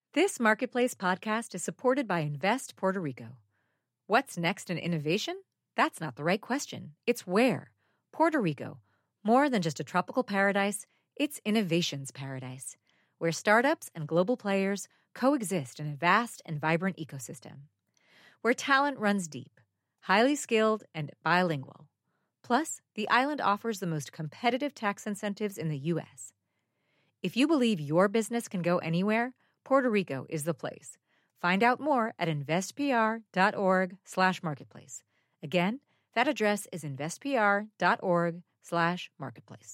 This Marketplace podcast is supported by Invest Puerto Rico. What's next in innovation? That's not the right question. It's where. Puerto Rico. More than just a tropical paradise, it's innovation's paradise, where startups and global players coexist in a vast and vibrant ecosystem. Where talent runs deep, highly skilled, and bilingual. Plus, the island offers the most competitive tax incentives in the U.S. If you believe your business can go anywhere, Puerto Rico is the place. Find out more at investpr.org/marketplace. Again, that address is investpr.org/marketplace.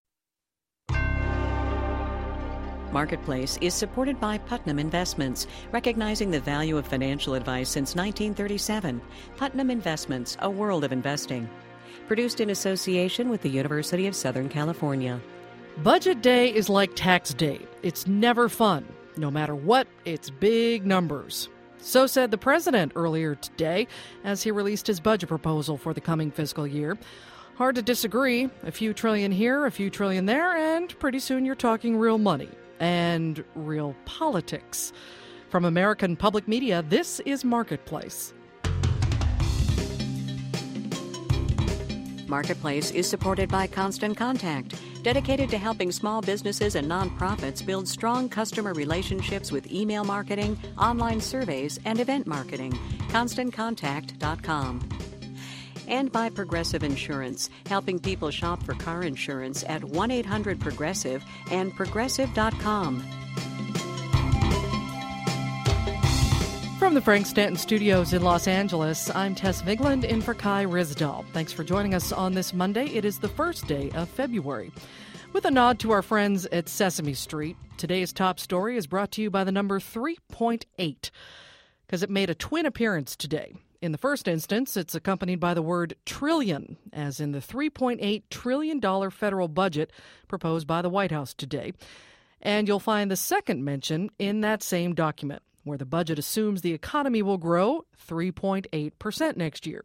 Marketplace is supported by Putnam Investments, recognizing the value of financial advice since 1937. Putnam Investments, a world of investing. Produced in association with the University of Southern California. Budget day is like tax day. It's never fun. No matter what, it's big numbers. So said the president earlier today as he released his budget proposal for the coming fiscal year. Hard to disagree. A few trillion here, a few trillion there, and pretty soon you're talking real money and real politics. From American Public Media, this is Marketplace. Marketplace is supported by Constant Contact, dedicated to helping small businesses and nonprofits build strong customer relationships with email marketing, online surveys, and event marketing. ConstantContact.com. And by Progressive Insurance, helping people shop for car insurance at 1-800-PROGRESSIVE and Progressive.com. From the Frank Stanton Studios in Los Angeles, I'm Tess Vigland in for Kai Risdal. Thanks for joining us on this Monday. It is the first day of February. With a nod to our friends at Sesame Street, today's top story is brought to you by the number 3.8, because it made a twin appearance today. In the first instance, it's accompanied by the word trillion, as in the $3.8 trillion federal budget proposed by the White House today. And you'll find the second mention in that same document, where the budget assumes the economy will grow 3.8% next year.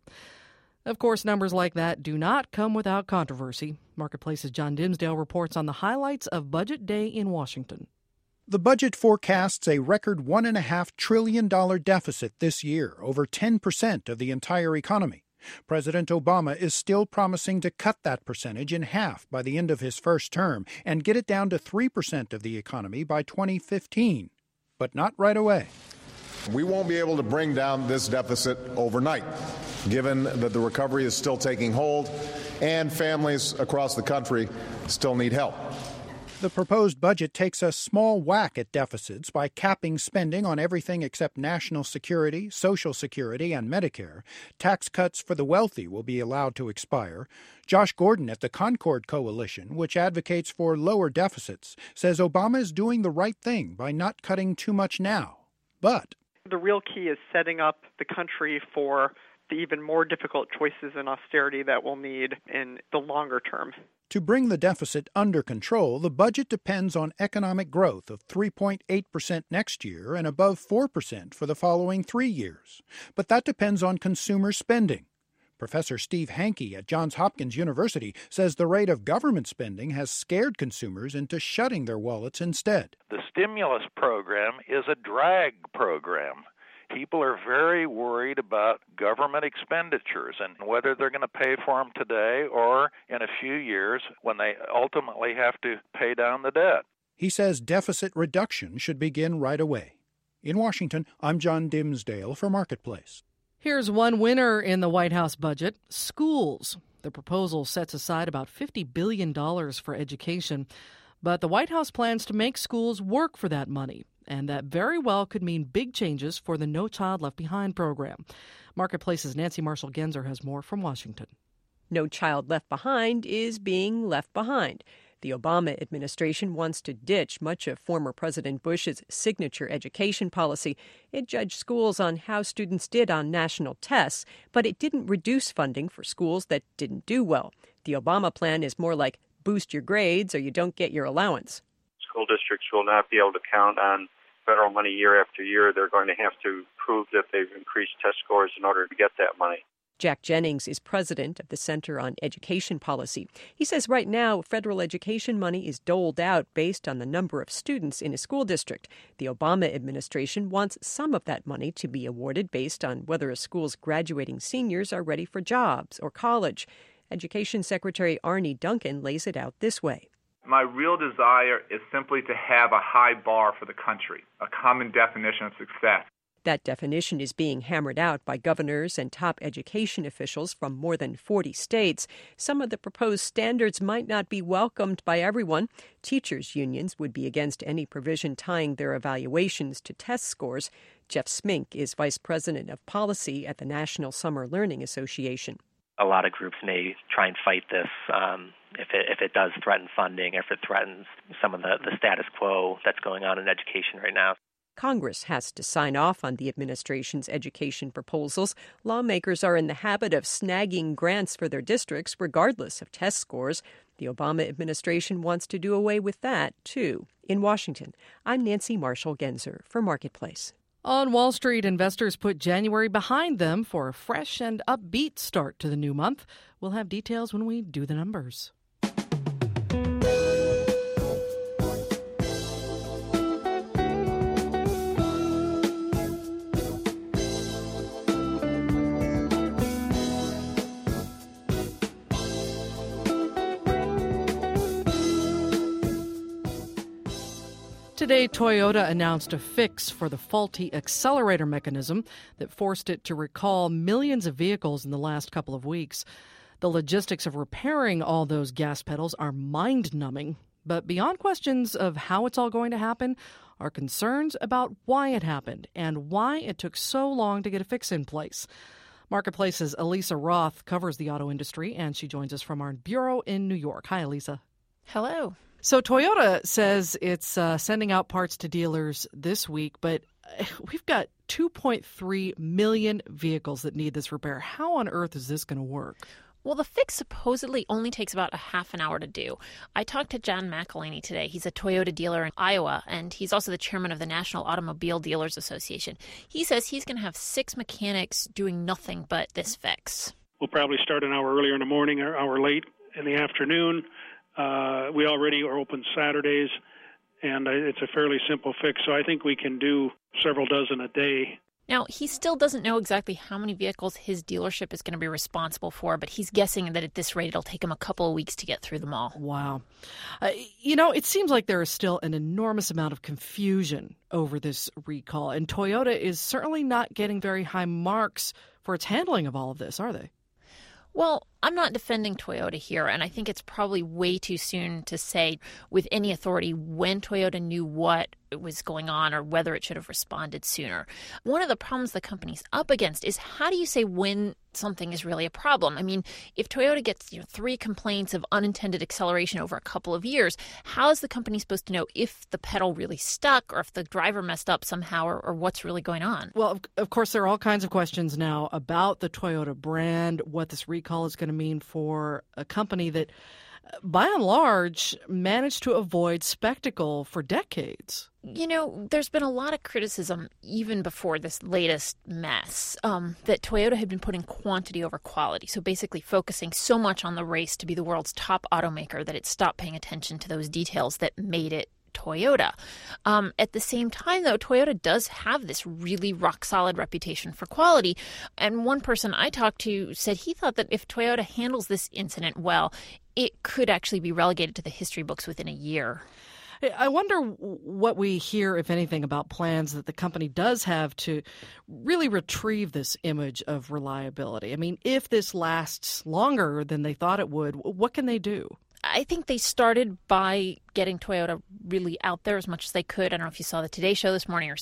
Of course, numbers like that do not come without controversy. Marketplace's John Dimsdale reports on the highlights of Budget Day in Washington. The budget forecasts a record $1.5 trillion deficit this year, over 10% of the entire economy. President Obama is still promising to cut that percentage in half by the end of his first term and get it down to 3% of the economy by 2015. But not right away. We won't be able to bring down this deficit overnight, given that the recovery is still taking hold and families across the country still need help. The proposed budget takes a small whack at deficits by capping spending on everything except national security, Social Security, and Medicare. Tax cuts for the wealthy will be allowed to expire. Josh Gordon at the Concord Coalition, which advocates for lower deficits, says Obama is doing the right thing by not cutting too much now. But the real key is setting up the country for the even more difficult choices in austerity that we'll need in the longer term. To bring the deficit under control, the budget depends on economic growth of 3.8% next year and above 4% for the following 3 years. But that depends on consumer spending. Professor Steve Hanke at Johns Hopkins University says the rate of government spending has scared consumers into shutting their wallets instead. The stimulus program is a drag program. People are very worried about government expenditures and whether they're going to pay for them today or in a few years when they ultimately have to pay down the debt. He says deficit reduction should begin right away. In Washington, I'm John Dimsdale for Marketplace. Here's one winner in the White House budget: schools. The proposal sets aside about $50 billion for education, but the White House plans to make schools work for that money. And that very well could mean big changes for the No Child Left Behind program. Marketplace's Nancy Marshall-Genzer has more from Washington. No Child Left Behind is being left behind. The Obama administration wants to ditch much of former President Bush's signature education policy. It judged schools on how students did on national tests, but it didn't reduce funding for schools that didn't do well. The Obama plan is more like boost your grades or you don't get your allowance. School districts will not be able to count on federal money year after year. They're going to have to prove that they've increased test scores in order to get that money. Jack Jennings is president of the Center on Education Policy. He says right now, federal education money is doled out based on the number of students in a school district. The Obama administration wants some of that money to be awarded based on whether a school's graduating seniors are ready for jobs or college. Education Secretary Arne Duncan lays it out this way. My real desire is simply to have a high bar for the country, a common definition of success. That definition is being hammered out by governors and top education officials from more than 40 states. Some of the proposed standards might not be welcomed by everyone. Teachers' unions would be against any provision tying their evaluations to test scores. Jeff Smink is vice president of policy at the National Summer Learning Association. A lot of groups may try and fight this if it does threaten funding, if it threatens some of the status quo that's going on in education right now. Congress has to sign off on the administration's education proposals. Lawmakers are in the habit of snagging grants for their districts regardless of test scores. The Obama administration wants to do away with that, too. In Washington, I'm Nancy Marshall-Genzer for Marketplace. On Wall Street, investors put January behind them for a fresh and upbeat start to the new month. We'll have details when we do the numbers. Today, Toyota announced a fix for the faulty accelerator mechanism that forced it to recall millions of vehicles in the last couple of weeks. The logistics of repairing all those gas pedals are mind-numbing. But beyond questions of how it's all going to happen are concerns about why it happened and why it took so long to get a fix in place. Marketplace's Elisa Roth covers the auto industry, and she joins us from our bureau in New York. Hi, Elisa. Hello. So Toyota says it's sending out parts to dealers this week, but we've got 2.3 million vehicles that need this repair. How on earth is this going to work? Well, the fix supposedly only takes about a half an hour to do. I talked to John McElhaney today. He's a Toyota dealer in Iowa, and he's also the chairman of the National Automobile Dealers Association. He says he's going to have 6 mechanics doing nothing but this fix. We'll probably start an hour earlier in the morning or an hour late in the afternoon. We already are open Saturdays, and it's a fairly simple fix, so I think we can do several dozen a day. Now, he still doesn't know exactly how many vehicles his dealership is going to be responsible for, but he's guessing that at this rate it'll take him a couple of weeks to get through them all. Wow. It seems like there is still an enormous amount of confusion over this recall, and Toyota is certainly not getting very high marks for its handling of all of this, are they? Well, I'm not defending Toyota here, and I think it's probably way too soon to say with any authority when Toyota knew what was going on or whether it should have responded sooner. One of the problems the company's up against is how do you say when something is really a problem? I mean, if Toyota gets 3 complaints of unintended acceleration over a couple of years, how is the company supposed to know if the pedal really stuck or if the driver messed up somehow or what's really going on? Well, of course, there are all kinds of questions now about the Toyota brand, what this recall is going to mean for a company that, by and large, managed to avoid spectacle for decades. There's been a lot of criticism even before this latest mess that Toyota had been putting quantity over quality. So basically focusing so much on the race to be the world's top automaker that it stopped paying attention to those details that made it Toyota. At the same time, though, Toyota does have this really rock-solid reputation for quality. And one person I talked to said he thought that if Toyota handles this incident well, it could actually be relegated to the history books within a year. I wonder what we hear, if anything, about plans that the company does have to really retrieve this image of reliability. I mean, if this lasts longer than they thought it would, what can they do? I think they started by getting Toyota really out there as much as they could. I don't know if you saw the Today Show this morning or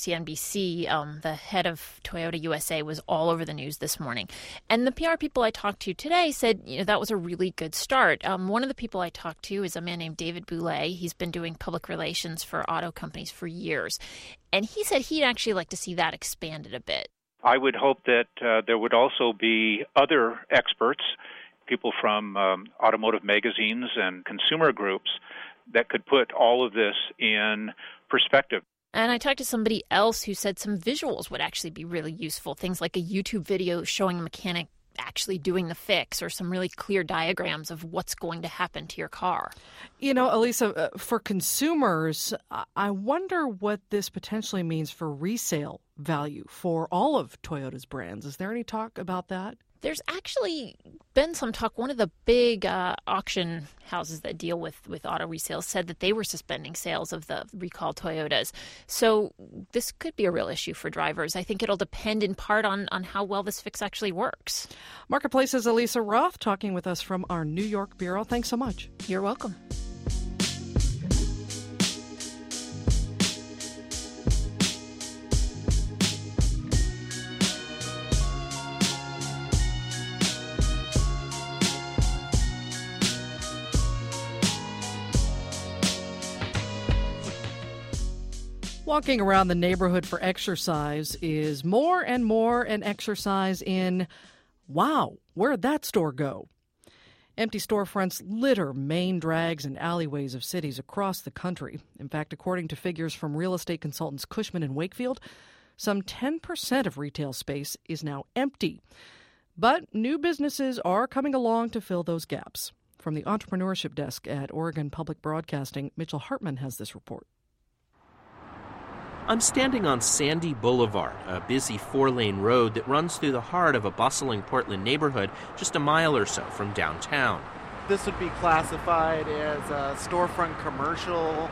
CNBC. The head of Toyota USA was all over the news this morning. And the PR people I talked to today said, that was a really good start. One of the people I talked to is a man named David Boulay. He's been doing public relations for auto companies for years. And he said he'd actually like to see that expanded a bit. I would hope that there would also be other experts, people from automotive magazines and consumer groups that could put all of this in perspective. And I talked to somebody else who said some visuals would actually be really useful. Things like a YouTube video showing a mechanic actually doing the fix or some really clear diagrams of what's going to happen to your car. You know, Elisa, for consumers, I wonder what this potentially means for resale value for all of Toyota's brands. Is there any talk about that? There's actually been some talk. One of the big auction houses that deal with auto resales said that they were suspending sales of the recalled Toyotas. So this could be a real issue for drivers. I think it'll depend in part on how well this fix actually works. Marketplace's Elisa Roth talking with us from our New York bureau. Thanks so much. You're welcome. Walking around the neighborhood for exercise is more and more an exercise in, wow, where'd that store go? Empty storefronts litter main drags and alleyways of cities across the country. In fact, according to figures from real estate consultants Cushman & Wakefield, some 10% of retail space is now empty. But new businesses are coming along to fill those gaps. From the entrepreneurship desk at Oregon Public Broadcasting, Mitchell Hartman has this report. I'm standing on Sandy Boulevard, a busy four-lane road that runs through the heart of a bustling Portland neighborhood just a mile or so from downtown. This would be classified as a storefront commercial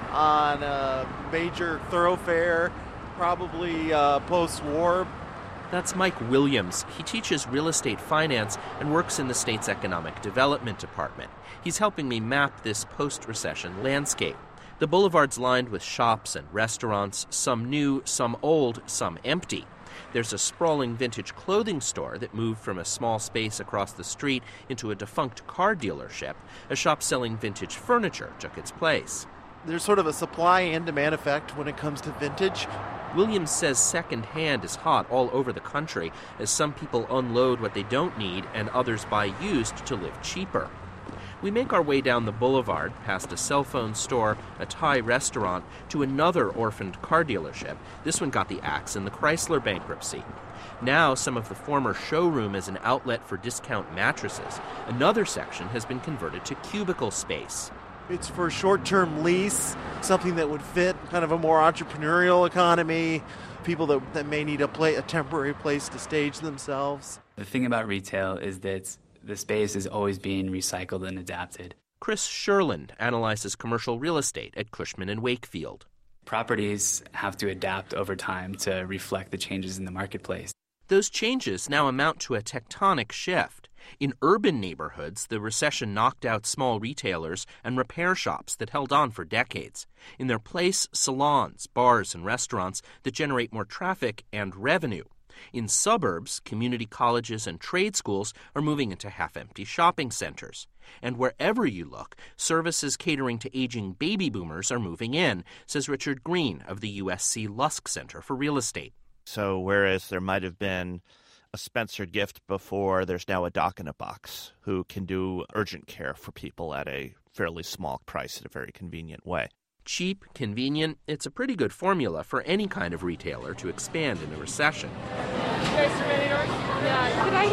on a major thoroughfare, probably post-war. That's Mike Williams. He teaches real estate finance and works in the state's economic development department. He's helping me map this post-recession landscape. The boulevard's lined with shops and restaurants, some new, some old, some empty. There's a sprawling vintage clothing store that moved from a small space across the street into a defunct car dealership. A shop selling vintage furniture took its place. There's sort of a supply and demand effect when it comes to vintage. Williams says secondhand is hot all over the country as some people unload what they don't need and others buy used to live cheaper. We make our way down the boulevard, past a cell phone store, a Thai restaurant, to another orphaned car dealership. This one got the axe in the Chrysler bankruptcy. Now, some of the former showroom is an outlet for discount mattresses. Another section has been converted to cubicle space. It's for short-term lease, something that would fit kind of a more entrepreneurial economy, people that may need a temporary place to stage themselves. The thing about retail is that the space is always being recycled and adapted. Chris Sherland analyzes commercial real estate at Cushman & Wakefield. Properties have to adapt over time to reflect the changes in the marketplace. Those changes now amount to a tectonic shift. In urban neighborhoods, the recession knocked out small retailers and repair shops that held on for decades. In their place, salons, bars, and restaurants that generate more traffic and revenue. In suburbs, community colleges and trade schools are moving into half-empty shopping centers. And wherever you look, services catering to aging baby boomers are moving in, says Richard Green of the USC Lusk Center for Real Estate. So whereas there might have been a Spencer Gift before, there's now a Doc in a Box who can do urgent care for people at a fairly small price in a very convenient way. Cheap, convenient, it's a pretty good formula for any kind of retailer to expand in a recession. You guys ready to order? Yeah. Could I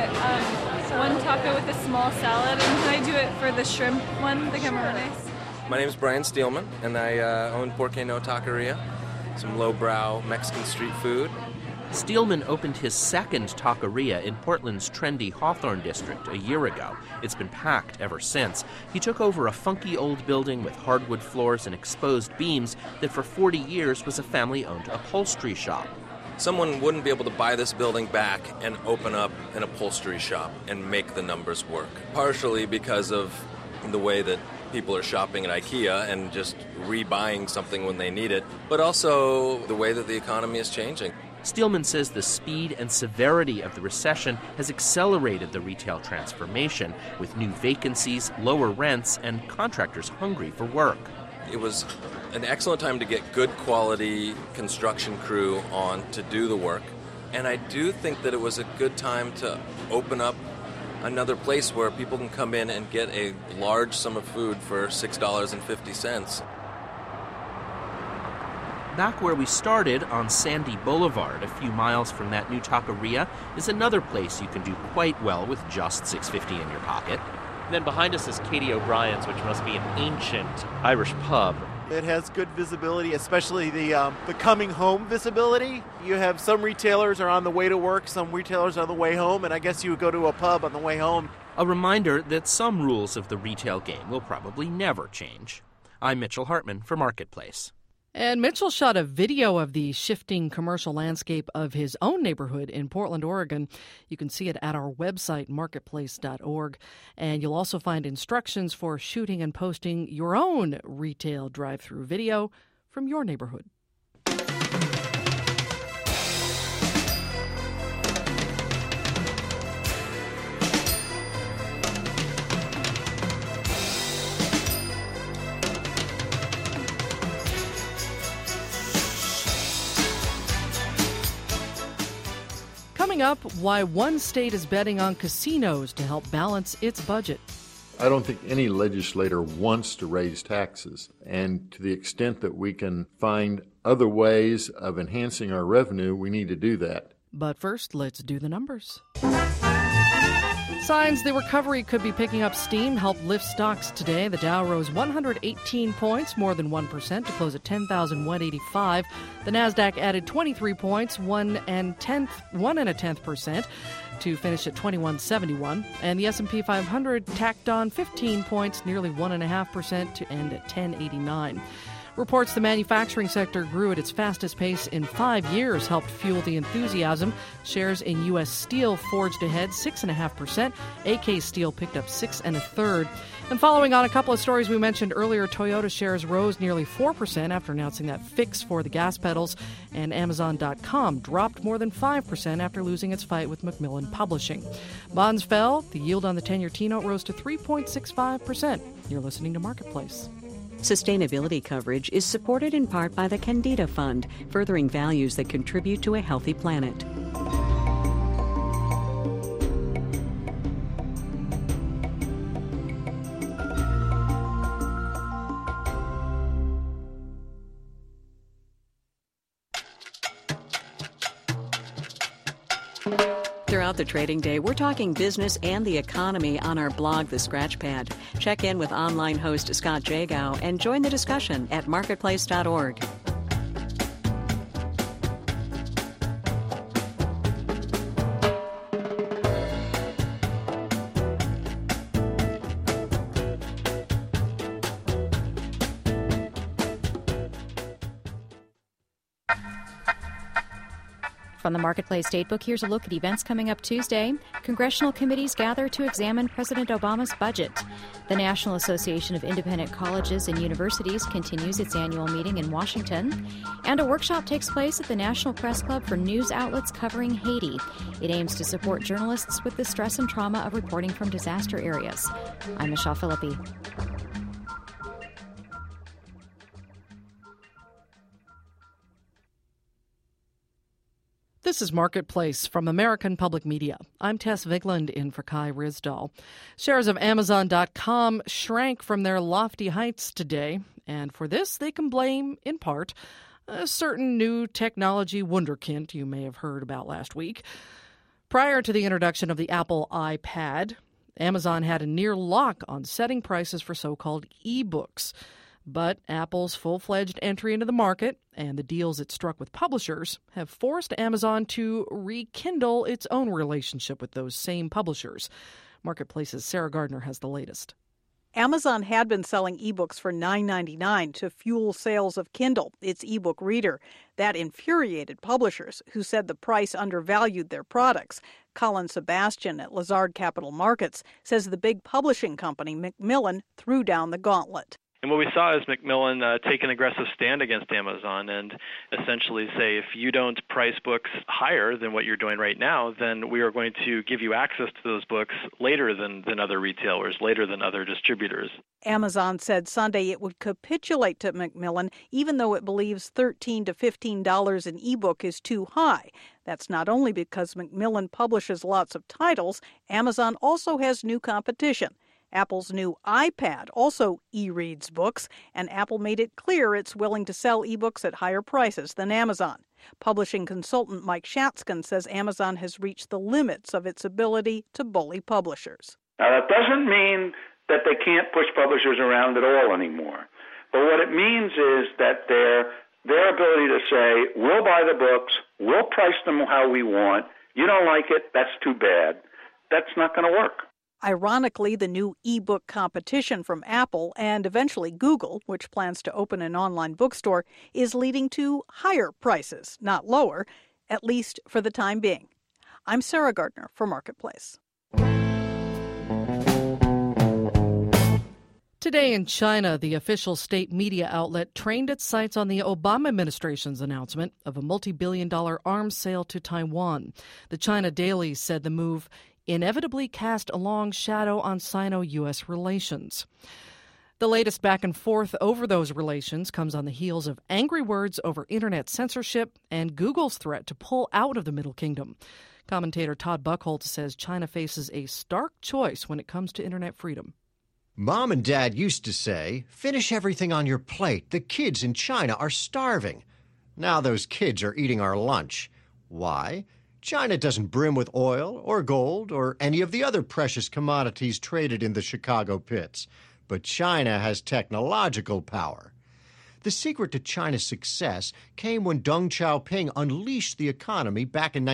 get the one taco with a small salad, and can I do it for the shrimp one, the camarones? My name is Brian Steelman, and I own Porque No Taqueria, some lowbrow Mexican street food. Steelman opened his second taqueria in Portland's trendy Hawthorne district a year ago. It's been packed ever since. He took over a funky old building with hardwood floors and exposed beams that for 40 years was a family-owned upholstery shop. Someone wouldn't be able to buy this building back and open up an upholstery shop and make the numbers work. Partially because of the way that people are shopping at IKEA and just rebuying something when they need it, but also the way that the economy is changing. Steelman says the speed and severity of the recession has accelerated the retail transformation, with new vacancies, lower rents, and contractors hungry for work. It was an excellent time to get good quality construction crew on to do the work, and I do think that it was a good time to open up another place where people can come in and get a large sum of food for $6.50. Back where we started, on Sandy Boulevard, a few miles from that new taqueria, is another place you can do quite well with just $6.50 in your pocket. And then behind us is Katie O'Brien's, which must be an ancient Irish pub. It has good visibility, especially the coming home visibility. You have some retailers are on the way to work, some retailers are on the way home, and I guess you would go to a pub on the way home. A reminder that some rules of the retail game will probably never change. I'm Mitchell Hartman for Marketplace. And Mitchell shot a video of the shifting commercial landscape of his own neighborhood in Portland, Oregon. You can see it at our website, marketplace.org. And you'll also find instructions for shooting and posting your own retail drive-through video from your neighborhood. Coming up, why one state is betting on casinos to help balance its budget. I don't think any legislator wants to raise taxes, and to the extent that we can find other ways of enhancing our revenue, we need to do that. But first, let's do the numbers. Signs the recovery could be picking up steam helped lift stocks today. The Dow rose 118 points, more than 1%, to close at 10,185. The Nasdaq added 23 points, 1.1%, to finish at 2171. And the S&P 500 tacked on 15 points, nearly 1.5%, to end at 1089. Reports the manufacturing sector grew at its fastest pace in 5 years, helped fuel the enthusiasm. Shares in U.S. Steel forged ahead 6.5%. AK Steel picked up 6 1/3. And following on a couple of stories we mentioned earlier, Toyota shares rose nearly 4% after announcing that fix for the gas pedals. And Amazon.com dropped more than 5% after losing its fight with Macmillan Publishing. Bonds fell. The yield on the 10-year T-note rose to 3.65%. You're listening to Marketplace. Sustainability coverage is supported in part by the Candida Fund, furthering values that contribute to a healthy planet. Throughout the trading day, we're talking business and the economy on our blog, The Scratchpad. Check in with online host Scott Jagow and join the discussion at marketplace.org. From the Marketplace Datebook, here's a look at events coming up Tuesday. Congressional committees gather to examine President Obama's budget. The National Association of Independent Colleges and Universities continues its annual meeting in Washington. And a workshop takes place at the National Press Club for news outlets covering Haiti. It aims to support journalists with the stress and trauma of reporting from disaster areas. I'm Michelle Philippi. This is Marketplace from American Public Media. I'm Tess Vigland in for Kai Risdahl. Shares of Amazon.com shrank from their lofty heights today, and for this they can blame, in part, a certain new technology wunderkind you may have heard about last week. Prior to the introduction of the Apple iPad, Amazon had a near lock on setting prices for so-called e-books. But Apple's full-fledged entry into the market and the deals it struck with publishers have forced Amazon to rekindle its own relationship with those same publishers. Marketplace's Sarah Gardner has the latest. Amazon had been selling ebooks for $9.99 to fuel sales of Kindle, its ebook reader. That infuriated publishers, who said the price undervalued their products. Colin Sebastian at Lazard Capital Markets says the big publishing company, Macmillan, threw down the gauntlet. And what we saw is Macmillan take an aggressive stand against Amazon and essentially say, if you don't price books higher than what you're doing right now, then we are going to give you access to those books later than other retailers, later than other distributors. Amazon said Sunday it would capitulate to Macmillan, even though it believes $13 to $15 an ebook is too high. That's not only because Macmillan publishes lots of titles, Amazon also has new competition. Apple's new iPad also e-reads books, and Apple made it clear it's willing to sell ebooks at higher prices than Amazon. Publishing consultant Mike Shatzkin says Amazon has reached the limits of its ability to bully publishers. Now, that doesn't mean that they can't push publishers around at all anymore. But what it means is that their ability to say, we'll buy the books, we'll price them how we want, you don't like it, that's too bad, that's not going to work. Ironically, the new e-book competition from Apple and eventually Google, which plans to open an online bookstore, is leading to higher prices, not lower, at least for the time being. I'm Sarah Gardner for Marketplace. Today in China, the official state media outlet trained its sights on the Obama administration's announcement of a multi-billion-dollar arms sale to Taiwan. The China Daily said the move inevitably cast a long shadow on Sino-U.S. relations. The latest back and forth over those relations comes on the heels of angry words over internet censorship and Google's threat to pull out of the Middle Kingdom. Commentator Todd Buchholz says China faces a stark choice when it comes to internet freedom. Mom and Dad used to say, finish everything on your plate. The kids in China are starving. Now those kids are eating our lunch. Why? China doesn't brim with oil or gold or any of the other precious commodities traded in the Chicago pits. But China has technological power. The secret to China's success came when Deng Xiaoping unleashed the economy back in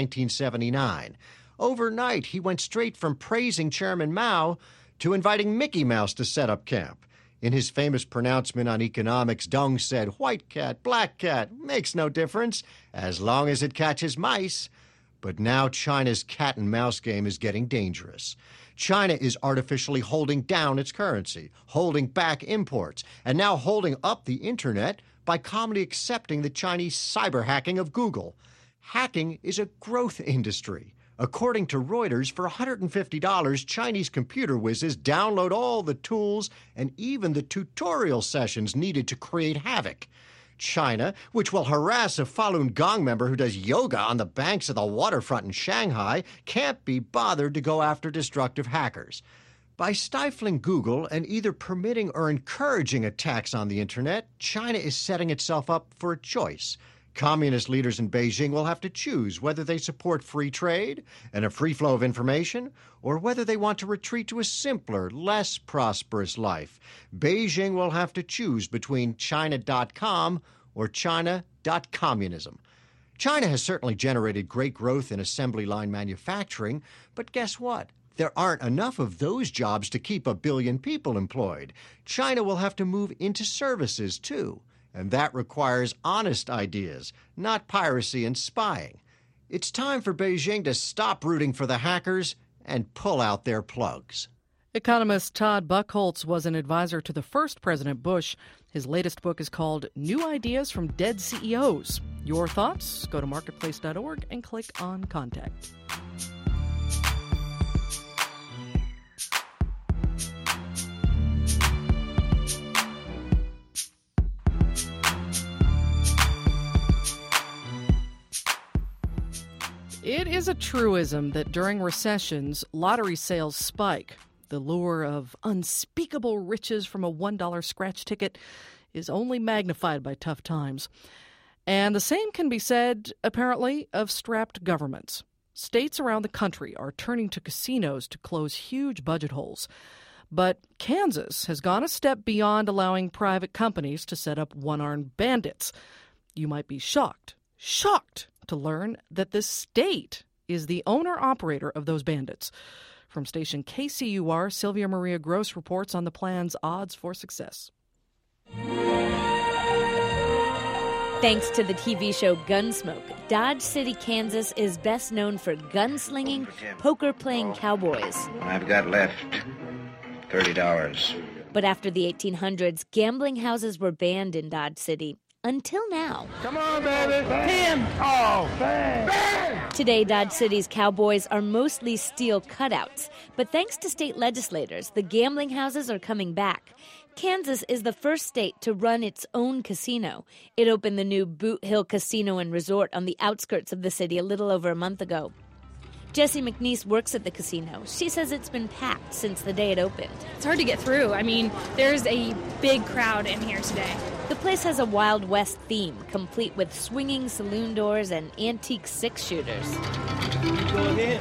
1979. Overnight, he went straight from praising Chairman Mao to inviting Mickey Mouse to set up camp. In his famous pronouncement on economics, Deng said, white cat, black cat, makes no difference, as long as it catches mice. But now China's cat and mouse game is getting dangerous. China is artificially holding down its currency, holding back imports, and now holding up the internet by calmly accepting the Chinese cyber hacking of Google. Hacking is a growth industry. According to Reuters, for $150, Chinese computer whizzes download all the tools and even the tutorial sessions needed to create havoc. China, which will harass a Falun Gong member who does yoga on the banks of the waterfront in Shanghai, can't be bothered to go after destructive hackers. By stifling Google and either permitting or encouraging attacks on the internet, China is setting itself up for a choice. Communist leaders in Beijing will have to choose whether they support free trade and a free flow of information, or whether they want to retreat to a simpler, less prosperous life. Beijing will have to choose between China.com or China.communism. China has certainly generated great growth in assembly line manufacturing, but guess what? There aren't enough of those jobs to keep 1 billion people employed. China will have to move into services, too. And that requires honest ideas, not piracy and spying. It's time for Beijing to stop rooting for the hackers and pull out their plugs. Economist Todd Buchholz was an advisor to the first President Bush. His latest book is called New Ideas from Dead CEOs. Your thoughts? Go to marketplace.org and click on Contact. It is a truism that during recessions, lottery sales spike. The lure of unspeakable riches from a $1 scratch ticket is only magnified by tough times. And the same can be said, apparently, of strapped governments. States around the country are turning to casinos to close huge budget holes. But Kansas has gone a step beyond allowing private companies to set up one-armed bandits. You might be shocked to learn that the state is the owner-operator of those bandits. From station KCUR, Sylvia Maria Gross reports on the plan's odds for success. Thanks to the TV show Gunsmoke, Dodge City, Kansas is best known for gunslinging, poker-playing cowboys. I've got left $30. But after the 1800s, gambling houses were banned in Dodge City. Until now. Come on, baby. Bam! Oh, bam! Bam! Today, Dodge City's cowboys are mostly steel cutouts. But thanks to state legislators, the gambling houses are coming back. Kansas is the first state to run its own casino. It opened the new Boot Hill Casino and Resort on the outskirts of the city a little over a month ago. Jessie McNeese works at the casino. She says it's been packed since the day it opened. It's hard to get through. I mean, there's a big crowd in here today. The place has a Wild West theme, complete with swinging saloon doors and antique six-shooters. Go ahead.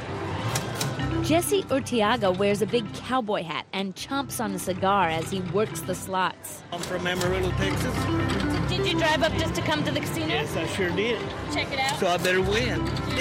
Jesse Urtiaga wears a big cowboy hat and chomps on a cigar as he works the slots. I'm from Amarillo, Texas. Did you drive up just to come to the casino? Yes, I sure did. Check it out. So I better win.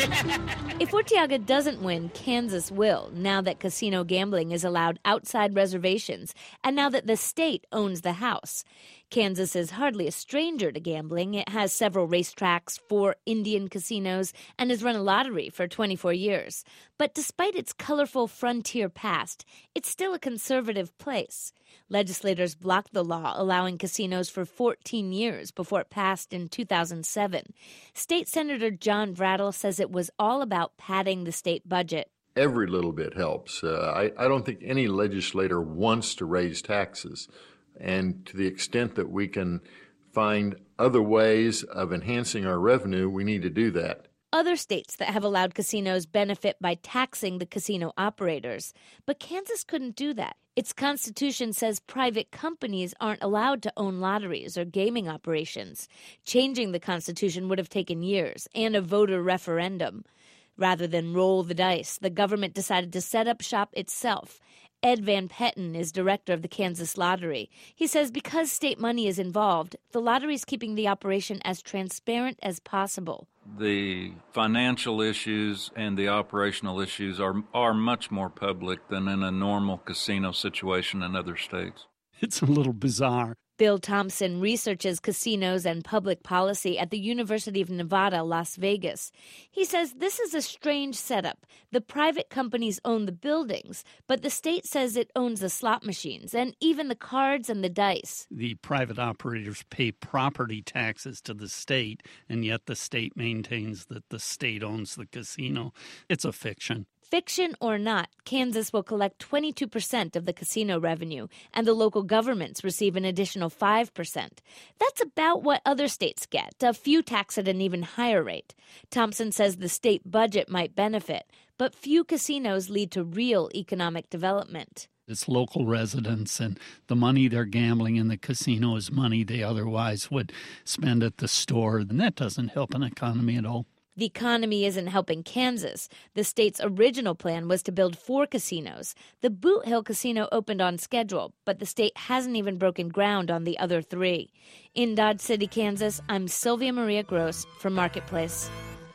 If Urtiaga doesn't win, Kansas will, now that casino gambling is allowed outside reservations and now that the state owns the house. Kansas is hardly a stranger to gambling. It has several racetracks, 4 Indian casinos, and has run a lottery for 24 years. But despite its colorful frontier past, it's still a conservative place. Legislators blocked the law allowing casinos for 14 years before it passed in 2007. State Senator John Brattle says it was all about padding the state budget. Every little bit helps. I don't think any legislator wants to raise taxes. And to the extent that we can find other ways of enhancing our revenue, we need to do that. Other states that have allowed casinos benefit by taxing the casino operators. But Kansas couldn't do that. Its constitution says private companies aren't allowed to own lotteries or gaming operations. Changing the constitution would have taken years and a voter referendum. Rather than roll the dice, the government decided to set up shop itself. Ed Van Petten is director of the Kansas Lottery. He says because state money is involved, the lottery is keeping the operation as transparent as possible. The financial issues and the operational issues are much more public than in a normal casino situation in other states. It's a little bizarre. Bill Thompson researches casinos and public policy at the University of Nevada, Las Vegas. He says this is a strange setup. The private companies own the buildings, but the state says it owns the slot machines and even the cards and the dice. The private operators pay property taxes to the state, and yet the state maintains that the state owns the casino. It's a fiction. Fiction or not, Kansas will collect 22% of the casino revenue, and the local governments receive an additional 5%. That's about what other states get. A few tax at an even higher rate. Thompson says the state budget might benefit, but few casinos lead to real economic development. It's local residents, and the money they're gambling in the casino is money they otherwise would spend at the store, and that doesn't help an economy at all. The economy isn't helping Kansas. The state's original plan was to build 4 casinos. The Boot Hill Casino opened on schedule, but the state hasn't even broken ground on the other 3. In Dodge City, Kansas, I'm Sylvia Maria Gross for Marketplace.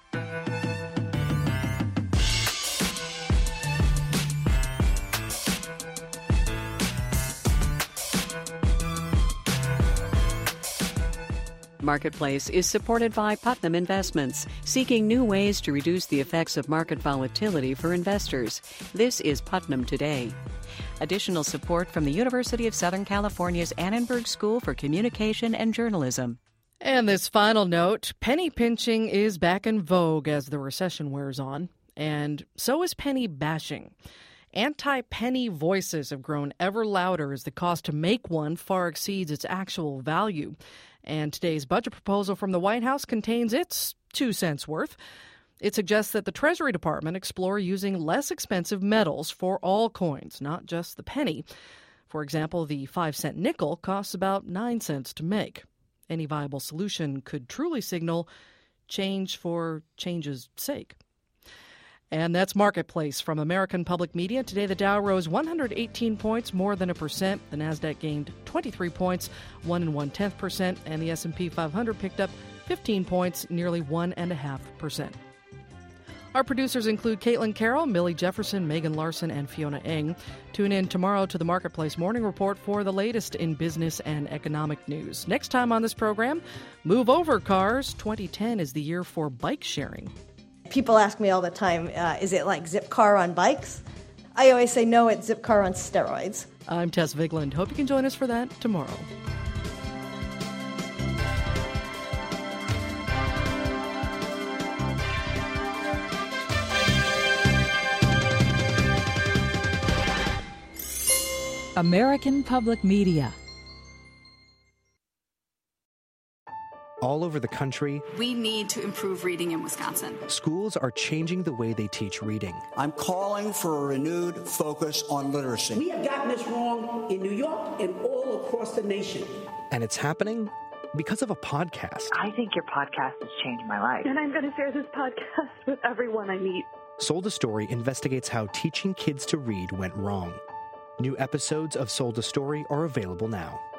Marketplace is supported by Putnam Investments, seeking new ways to reduce the effects of market volatility for investors. This is Putnam Today. Additional support from the University of Southern California's Annenberg School for Communication and Journalism. And this final note, penny pinching is back in vogue as the recession wears on, and so is penny bashing. Anti-penny voices have grown ever louder as the cost to make one far exceeds its actual value. And today's budget proposal from the White House contains its 2 cents worth. It suggests that the Treasury Department explore using less expensive metals for all coins, not just the penny. For example, the 5-cent nickel costs about 9 cents to make. Any viable solution could truly signal change for change's sake. And that's Marketplace from American Public Media. Today, the Dow rose 118 points, more than 1%. The Nasdaq gained 23 points, 1 1/10%, and the S&P 500 picked up 15 points, nearly 1.5%. Our producers include Caitlin Carroll, Millie Jefferson, Megan Larson, and Fiona Eng. Tune in tomorrow to the Marketplace Morning Report for the latest in business and economic news. Next time on this program, move over cars. 2010 is the year for bike sharing. People ask me all the time, is it like Zipcar on bikes? I always say, no, it's Zipcar on steroids. I'm Tess Vigland. Hope you can join us for that tomorrow. American Public Media. all over the country. We need to improve reading in Wisconsin. Schools are changing the way they teach reading. I'm calling for a renewed focus on literacy. We have gotten this wrong in New York and all across the nation. And it's happening because of a podcast. I think your podcast has changed my life. And I'm going to share this podcast with everyone I meet. Sold a Story investigates how teaching kids to read went wrong. New episodes of Sold a Story are available now.